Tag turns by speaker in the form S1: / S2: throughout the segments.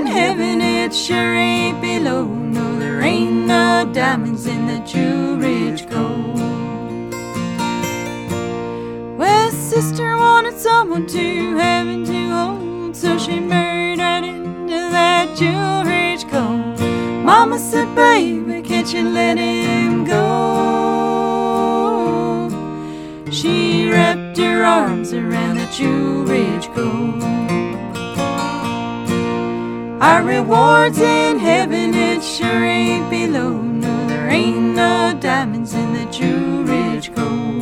S1: heaven, it sure ain't below. No, there ain't no diamonds in the Jew Ridge Gold. Well, sister wanted someone to heaven to hold, so she married right into that Jew Ridge Gold. Mama said, baby, can't you let him go? She wrapped her arms around that Jew Ridge Gold. Our rewards in heaven, it sure ain't below. No, there ain't no diamonds in the Jew Ridge Gold.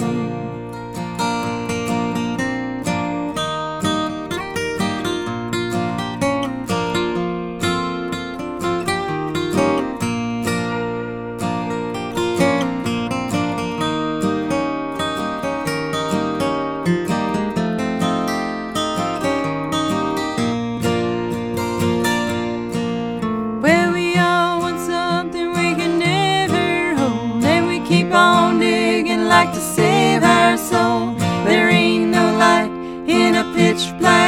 S1: Like to save our soul. There ain't no light in a pitch black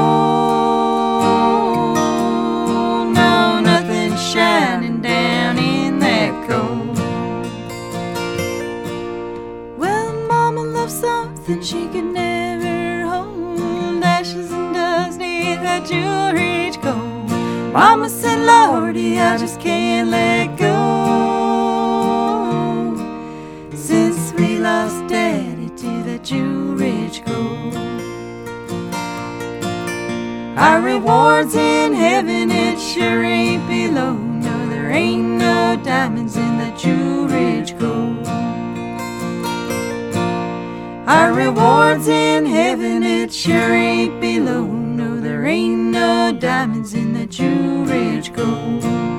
S1: hole. No, nothing shining down in that coal. Well, Mama loved something she could never hold. Ashes and dust neath that Jew Ridge Gold. Mama said, Lordy, I just can't let go. Lost Daddy to the Jew Ridge Gold. Our rewards in heaven, it sure ain't below. No, there ain't no diamonds in the Jew Ridge Gold. Our rewards in heaven, it sure ain't below. No, there ain't no diamonds in the Jew Ridge Gold.